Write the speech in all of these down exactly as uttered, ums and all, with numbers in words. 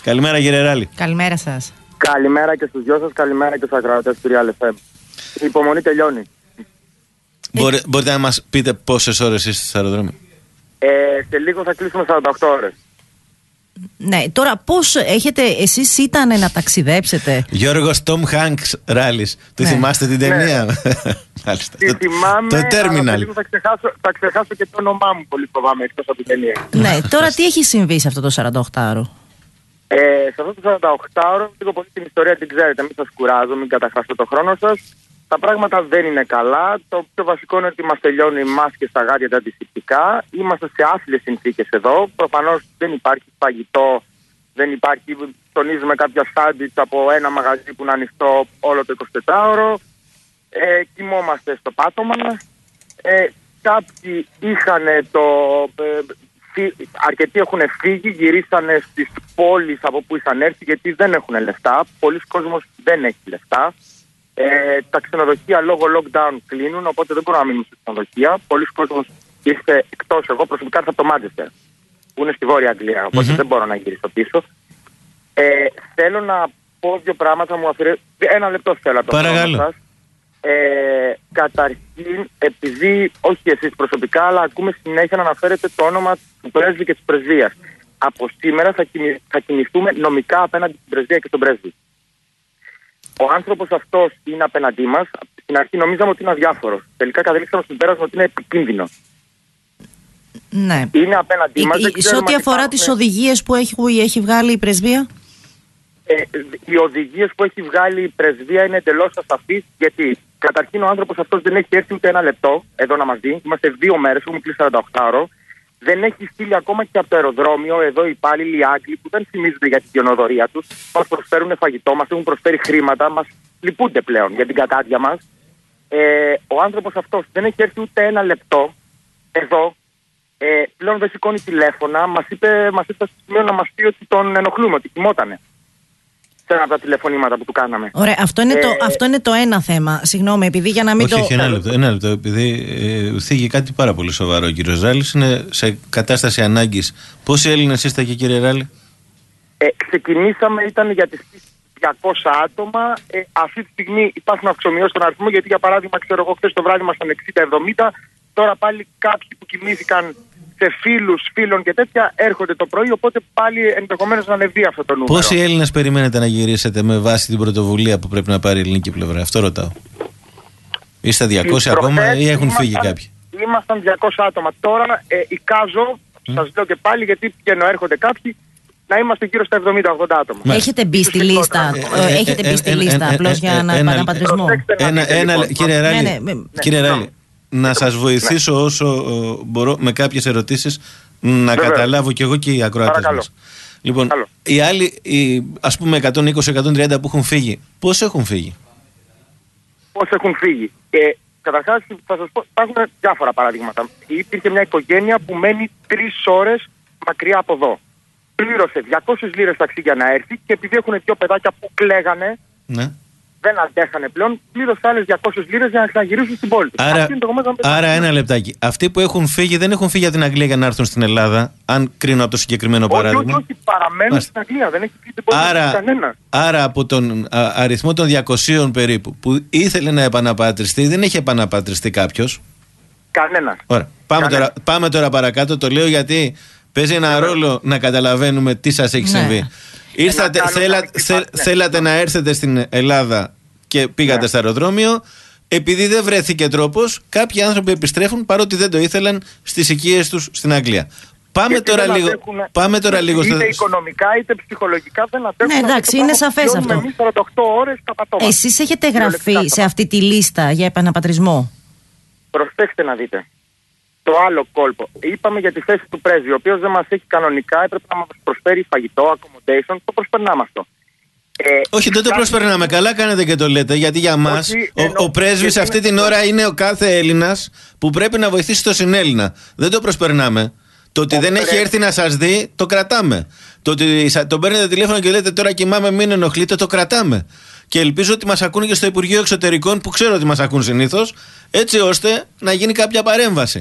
Καλημέρα, κύριε Ράλη. Καλημέρα σας. Καλημέρα και στους δυο σας, καλημέρα και στους ακροατές του Real εφ εμ. Η υπομονή τελειώνει. Μπορεί, μπορείτε να μας πείτε πόσες ώρες είστε στο αεροδρόμιο? Ε, σε λίγο θα κλείσουμε σαράντα οκτώ ώρες. Ναι, τώρα πώς έχετε, εσείς ήταν να ταξιδέψετε? Γιώργος Τόμ Χάνκς Ράλης. Το Ναι. θυμάστε την ταινία? Ναι. Μάλιστα. Τι θυμάμαι, Το αλλά Terminal. θα ξεχάσω, θα ξεχάσω και το όνομά μου, πολύ φοβάμαι, εκτός από την ταινία. Ναι, τώρα τι έχει συμβεί σε αυτό το σαρανταοκτάωρο? Ε, σε αυτό το σαρανταοκτάωρο, λίγο πολύ την ιστορία την ξέρετε, μην σας κουράζω, μην καταχάσω το χρόνο σας. Τα πράγματα δεν είναι καλά. Το πιο βασικό είναι ότι μας τελειώνουν οι μάσκες, τα γάντια, τα αντισηπτικά. Είμαστε σε άθλιες συνθήκες εδώ. Προφανώς δεν υπάρχει φαγητό, δεν υπάρχει, τονίζουμε κάποια σάντουιτς από ένα μαγαζί που είναι ανοιχτό όλο το εικοσιτετράωρο. Ε, κοιμόμαστε στο πάτωμα. Ε, κάποιοι είχαν το... Ε, αρκετοί έχουν φύγει, γυρίσανε στις πόλεις από που είχαν έρθει γιατί δεν έχουν λεφτά. Πολλοί κόσμος δεν έχει λεφτά. Ε, τα ξενοδοχεία λόγω lockdown κλείνουν, οπότε δεν μπορούν να μείνουν στα ξενοδοχεία. Πολλοί κόσμος ήρθε εκτός. Εγώ προσωπικά ήρθα από το Μάντσεστερ, που είναι στη Βόρεια Αγγλία, οπότε mm-hmm. δεν μπορώ να γυρίσω πίσω. Ε, θέλω να πω δύο πράγματα, μου αφαιρέ... Ένα λεπτό θέλω από το χρόνο σας. Ε, καταρχήν, επειδή όχι εσείς προσωπικά, αλλά ακούμε συνέχεια να αναφέρετε το όνομα του πρέσβη και της πρεσβείας. Από σήμερα θα, κινη... θα κινηθούμε νομικά απέναντι στην πρεσβεία και τον πρέσβη. Ο άνθρωπος αυτός είναι απέναντί μας. Στην αρχή νομίζαμε ότι είναι αδιάφορος. Τελικά καταλήξαμε στο πέρασμα ότι είναι επικίνδυνο. Ναι. Είναι απέναντί μας. Η, σε ό,τι αφορά υπάρχουν... τις οδηγίες που έχει, έχει βγάλει η πρεσβεία. Ε, οι ώρες που έχει βγάλει η πρεσβεία είναι εντελώς ασαφείς, γιατί καταρχήν ο άνθρωπος αυτός δεν έχει έρθει ούτε ένα λεπτό εδώ να μας δει. Είμαστε δύο μέρες, έχουμε κλείσει σαράντα οκτώ ώρο. Δεν έχει στείλει ακόμα και από το αεροδρόμιο εδώ οι υπάλληλοι Άγγλοι που δεν θυμίζονται για την καινοδορία τους. Μας προσφέρουν φαγητό, μας έχουν προσφέρει χρήματα, μας λυπούνται πλέον για την κατάδια μας. Ε, ο άνθρωπος αυτός δεν έχει έρθει ούτε ένα λεπτό εδώ. Ε, πλέον δεν σηκώνει τηλέφωνα. Μας είπε, μας είπε στο σημείο να μας πει ότι τον ενοχλούμε, ότι κοιμότανε. Σε ένα από τα τηλεφωνήματα που του κάναμε. Ωραία, αυτό είναι, ε, το, αυτό είναι το ένα θέμα. Συγγνώμη, επειδή για να μην όχι, το. Όχι, ένα λεπτό, ένα λεπτό. Επειδή ε, θίγει κάτι πάρα πολύ σοβαρό ο κύριος Ράλης, είναι σε κατάσταση ανάγκης. Πόσοι Έλληνες είστε εκεί, κύριε Ράλη? Ε, ξεκινήσαμε, ήταν για τις διακόσια άτομα. Ε, αυτή τη στιγμή υπάρχουν αυξομοιώσεις στον αριθμό, γιατί για παράδειγμα, ξέρω εγώ, χθες το βράδυ ήμασταν εξήντα εβδομήντα. Τώρα πάλι κάποιοι που κοιμήθηκαν σε φίλους, φίλων και τέτοια έρχονται το πρωί, οπότε πάλι ενδεχομένως να ανεβεί αυτό το νούμερο. Πόσοι Έλληνες περιμένετε να γυρίσετε με βάση την πρωτοβουλία που πρέπει να πάρει η ελληνική πλευρά? Αυτό ρωτάω. Είστε διακόσια ακόμα ή έχουν φύγει κάποιοι? Ήμασταν διακόσια άτομα. Τώρα ε, εικάζω, mm. σας λέω και πάλι, γιατί πηγαίνω, έρχονται κάποιοι, να είμαστε γύρω στα εβδομήντα ογδόντα άτομα. Έχετε μπει στη λίστα, έχετε μπει στη λίστα απλώς για επαναπατρισμό? Κύριε Ράλη, να σας βοηθήσω ναι. όσο uh, μπορώ με κάποιες ερωτήσεις να Βέβαια. καταλάβω κι εγώ και οι ακροάτες μας. Λοιπόν, Καλό. οι άλλοι, οι, ας πούμε εκατόν είκοσι με εκατόν τριάντα που έχουν φύγει, πώς έχουν φύγει? Πώς έχουν φύγει? Ε, καταρχάς θα σας πω, υπάρχουν διάφορα παραδείγματα. Υπήρχε μια οικογένεια που μένει τρεις ώρες μακριά από εδώ. Πλήρωσε διακόσιες λίρες ταξί για να έρθει και επειδή έχουν δύο παιδάκια που κλαίγανε, ναι. δεν αντέχανε πλέον, πλήρωσε άλλες διακόσιες λίρες για να ξαναγυρίσουν στην πόλη τους. Άρα, άρα ένα λεπτάκι. Αυτοί που έχουν φύγει δεν έχουν φύγει από την Αγγλία για να έρθουν στην Ελλάδα, αν κρίνω από το συγκεκριμένο όχι, παράδειγμα. Όχι, όχι, παραμένουν Άρα. στην Αγγλία. Δεν έχει φύγει την πόλη άρα, κανένα. Άρα από τον α, αριθμό των διακοσίων περίπου που ήθελε να επαναπατριστεί, δεν έχει επαναπατριστεί κάποιος. Κανένα. Ωραία. Πάμε, τώρα, πάμε τώρα παρακάτω. Το λέω γιατί παίζει ένα yeah. ρόλο να καταλαβαίνουμε τι σας έχει ναι. συμβεί. Ήρθατε, θέλα, θε, ναι. θέλατε να έρθετε στην Ελλάδα και πήγατε yeah. στο αεροδρόμιο. Επειδή δεν βρέθηκε τρόπος, κάποιοι άνθρωποι επιστρέφουν παρότι δεν το ήθελαν στις οικίες τους στην Αγγλία. Πάμε τώρα λίγο, πάμε τώρα λίγο είτε στο... οικονομικά είτε ψυχολογικά δεν αντέχουν. Ναι, εντάξει, είναι σαφές αυτό. Εσείς έχετε γραφεί σε αυτή τη λίστα για επαναπατρισμό? Προσέξτε να δείτε. Το άλλο κόλπο. Είπαμε για τη θέση του πρέσβη, ο οποίος δεν μας έχει κανονικά, έπρεπε να μας προσφέρει φαγητό, accommodation, το προσπερνάμε αυτό. Ε, όχι, δεν το προσπερνάμε. Καλά κάνετε και το λέτε, γιατί για μας ο, ο πρέσβης αυτή την ώρα είναι ο κάθε Έλληνας που πρέπει να βοηθήσει τον συνέλληνα. Δεν το προσπερνάμε. Το ότι ο δεν πρέσβης. έχει έρθει να σας δει, το κρατάμε. Το ότι τον παίρνετε τηλέφωνο και λέτε τώρα κοιμάμαι, μην ενοχλείτε, το κρατάμε. Και ελπίζω ότι μας ακούνε και στο Υπουργείο Εξωτερικών, που ξέρω ότι μας ακούν συνήθως, έτσι ώστε να γίνει κάποια παρέμβαση.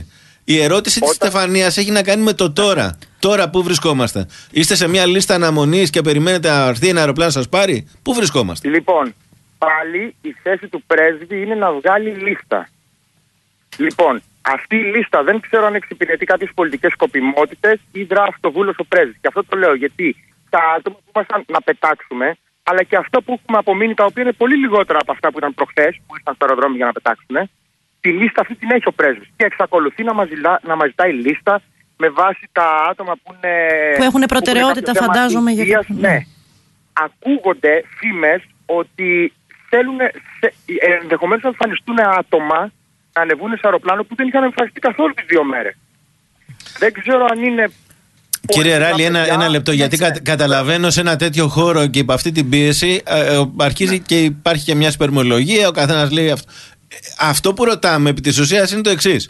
Η ερώτηση Όταν... της Στεφανίας έχει να κάνει με το τώρα. Τώρα πού βρισκόμαστε? Είστε σε μια λίστα αναμονής και περιμένετε να έρθει ένα αεροπλάνο να σας πάρει? Πού βρισκόμαστε? Λοιπόν, πάλι η θέση του πρέσβη είναι να βγάλει λίστα. Λοιπόν, αυτή η λίστα δεν ξέρω αν εξυπηρετεί κάποιες πολιτικές σκοπιμότητες ή δρά αυτοβούλος ο πρέσβης. Και αυτό το λέω γιατί τα άτομα που ήμασταν να πετάξουμε, αλλά και αυτά που έχουμε απομείνει, τα οποία είναι πολύ λιγότερα από αυτά που ήταν προχθές, που ήρθαν στο αεροδρόμιο για να πετάξουν, τη λίστα αυτή την έχει ο πρέσβης. Και εξακολουθεί να μας, ζητά, να μας ζητάει λίστα με βάση τα άτομα που, είναι, που έχουν προτεραιότητα, που φαντάζομαι. Για... Ναι. Ακούγονται φήμες ότι θέλουν ενδεχομένως να εμφανιστούν άτομα να ανεβούν σε αεροπλάνο που δεν είχαν εμφανιστεί καθόλου τις δύο μέρες. Δεν ξέρω αν είναι... Κύριε Ράλη, ένα, ένα λεπτό, γιατί κα, καταλαβαίνω σε ένα τέτοιο χώρο και υπό αυτή την πίεση ε, αρχίζει ναι. και υπάρχει και μια σπερμολογία, ο καθένας λέει αυτό. Αυτό που ρωτάμε επί της ουσίας είναι το εξής.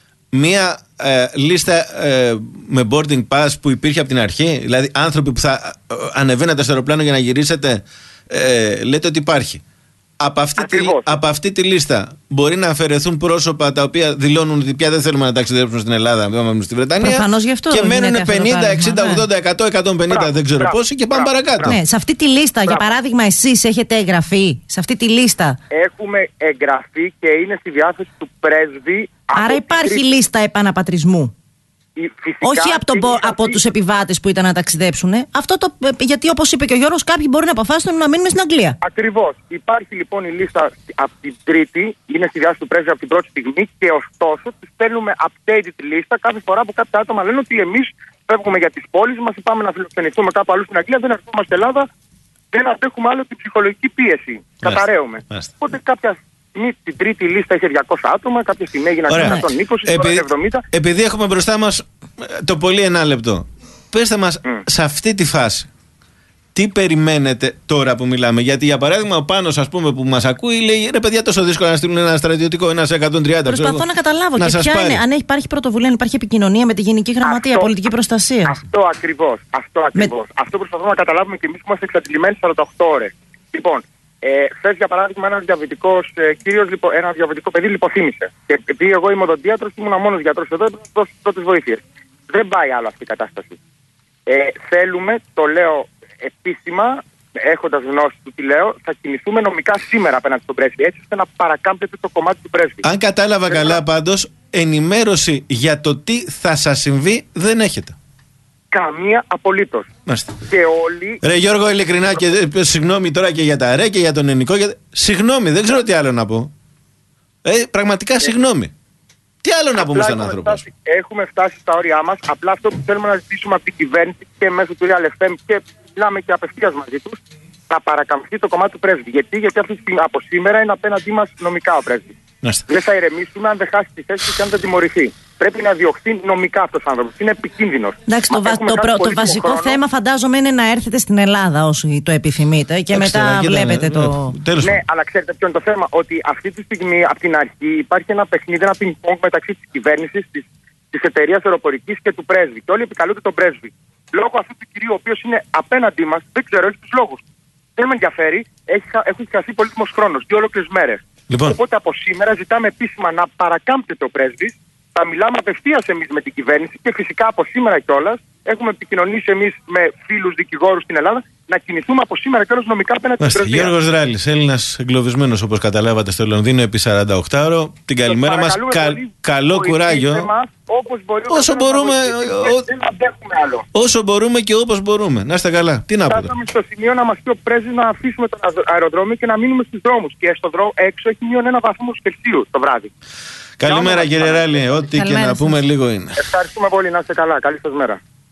Μία ε, λίστα ε, με boarding pass που υπήρχε από την αρχή, δηλαδή άνθρωποι που θα ε, ανεβαίνατε στο αεροπλάνο για να γυρίσετε, ε, λέτε ότι υπάρχει. Από αυτή, τη, από αυτή τη λίστα μπορεί να αφαιρεθούν πρόσωπα τα οποία δηλώνουν ότι πια δεν θέλουμε να ταξιδέψουν στην Ελλάδα, στη Βρετανία. Προφανώς γι' αυτό και μένουν πενήντα, εξήντα, ογδόντα, εκατό, εκατόν πενήντα, μπράβο, δεν ξέρω μπράβο, πόσοι και πάμε μπράβο, παρακάτω. Ναι, σε αυτή τη λίστα, μπράβο. Για παράδειγμα, εσείς έχετε εγγραφεί σε αυτή τη λίστα? Έχουμε εγγραφεί και είναι στη διάθεση του πρέσβη. Άρα υπάρχει τη... λίστα επαναπατρισμού. Φυσικά, όχι από, τον, από τους επιβάτες που ήταν να ταξιδέψουν. Αυτό το, γιατί όπως είπε και ο Γιώργος, κάποιοι μπορεί να αποφάσισαν να μείνουν στην Αγγλία. Ακριβώς. Υπάρχει λοιπόν η λίστα από την Τρίτη, είναι στη διάθεση του πρέσβη από την πρώτη στιγμή και ωστόσο τους στέλνουμε updated λίστα κάθε φορά που κάποια άτομα λένε ότι εμείς φεύγουμε για τις πόλεις μας, πάμε να φιλοξενηθούμε κάπου αλλού στην Αγγλία, δεν ερχόμαστε Ελλάδα, δεν αντέχουμε άλλο την ψυχολογική πίεση. Καταραίουμε. Οπότε κάποια την τρίτη λίστα είχε διακόσια άτομα, κάποια στιγμή έγιναν εκατόν είκοσι, Επει... εβδομήντα. Επειδή έχουμε μπροστά μας το πολύ ένα λεπτό, πέστε μας mm. σε αυτή τη φάση τι περιμένετε τώρα που μιλάμε? Γιατί για παράδειγμα ο Πάνος, ας πούμε, που μας ακούει, λέει ρε παιδιά, τόσο δύσκολο να στείλουν ένα στρατιωτικό, ένα εκατόν τριάντα. Προσπαθώ ξέρω, να καταλάβω να και ποια είναι, αν υπάρχει πρωτοβουλία, αν υπάρχει επικοινωνία με τη Γενική Γραμματεία, αυτό, πολιτική προστασία. Αυτό ακριβώς. Αυτό, ακριβώς. Με... αυτό προσπαθούμε να καταλάβουμε και εμείς που είμαστε εξαντλημένοι σαράντα οκτώ ώρες. Λοιπόν, Ε, χθες για παράδειγμα ένας διαβητικός ε, κύριος, λιπο, ένα διαβητικό παιδί λιποθύμησε. Και επειδή εγώ είμαι οδοντίατρος, ήμουν μόνος γιατρός εδώ, έπρεπε να δώσω πρώτες βοήθειες. Δεν πάει άλλο αυτή η κατάσταση. Ε, θέλουμε, το λέω επίσημα, έχοντας γνώση του τι λέω, θα κινηθούμε νομικά σήμερα απέναντι στον πρέσβη, έτσι ώστε να παρακάμπτεται το κομμάτι του πρέσβη. Αν κατάλαβα δεν καλά, θα... πάντως, ενημέρωση για το τι θα σας συμβεί δεν έχετε. Καμία απολύτως. Και όλοι... Ρε Γιώργο, ειλικρινά, και ε, συγγνώμη τώρα και για τα ΡΕ και για τον ελληνικό. Για... Συγγνώμη, δεν ξέρω τι άλλο να πω. Ε, πραγματικά συγγνώμη. Τι άλλο να πούμε στον άνθρωπο? Φτάσει, έχουμε φτάσει στα όρια μας. Απλά αυτό που θέλουμε να ζητήσουμε από την κυβέρνηση και μέσω του Real εφ εμ και μιλάμε και απευθείας μαζί τους, να παρακαμφθεί το κομμάτι του πρέσβη. Γιατί, γιατί αυτή, από σήμερα είναι απέναντί μας νομικά ο πρέσβης. Δεν θα ηρεμήσουμε αν δεν χάσει τη θέση του και αν δεν τιμωρηθεί. Πρέπει να διωχθεί νομικά αυτός ο άνθρωπος. Είναι επικίνδυνος. Εντάξει, το, βα, το, προ, το βασικό χρόνο. θέμα φαντάζομαι είναι να έρθετε στην Ελλάδα όσο το επιθυμείτε και Έξτε, μετά βλέπετε ναι, το. Ναι, ναι, αλλά ξέρετε ποιο είναι το θέμα? Ότι αυτή τη στιγμή από την αρχή υπάρχει ένα παιχνίδι, ένα πινκ-πονγκ μεταξύ της κυβέρνησης, της, της εταιρείας αεροπορικής και του πρέσβη. Και όλοι επικαλούνται τον πρέσβη. Λόγω αυτού του κυρίου, ο οποίος είναι απέναντί μας, δεν ξέρω, έχει τους λόγους. Δεν με ενδιαφέρει, έχει, έχει χαθεί πολύτιμος χρόνος, δύο ολόκληρες μέρες. Λοιπόν. Οπότε από σήμερα ζητάμε επίσημα να παρακάμπτεται ο πρέσβης. Θα μιλάμε απευθείας εμείς με την κυβέρνηση και φυσικά από σήμερα κιόλας έχουμε επικοινωνήσει εμείς με φίλους δικηγόρους στην Ελλάδα να κινηθούμε από σήμερα κιόλας νομικά απέναντι στην πρεσβεία. Γιώργος Ράλης, Έλληνας εγκλωβισμένος όπως καταλάβατε στο Λονδίνο επί σαράντα οκτώ ωρο. Την καλημέρα μας. Κα, καλό κουράγιο. Μας, όπως μπορεί, όσο μπορούμε, ο, δεν αντέχουμε άλλο. Όσο μπορούμε και όπως μπορούμε. Να είστε καλά. Τι να πω. Φτάσαμε στο σημείο να μας πει ο πρέσβης να αφήσουμε το αεροδρόμιο και να μείνουμε στους δρόμους. Και στο δρόμο έξω έχει μείον ένα βαθμό Κελσίου το βράδυ. Καλημέρα κύριε Ράλη, ό,τι και να πούμε λίγο είναι. Ευχαριστούμε πολύ, να είστε καλά. Καλή σας μέρα.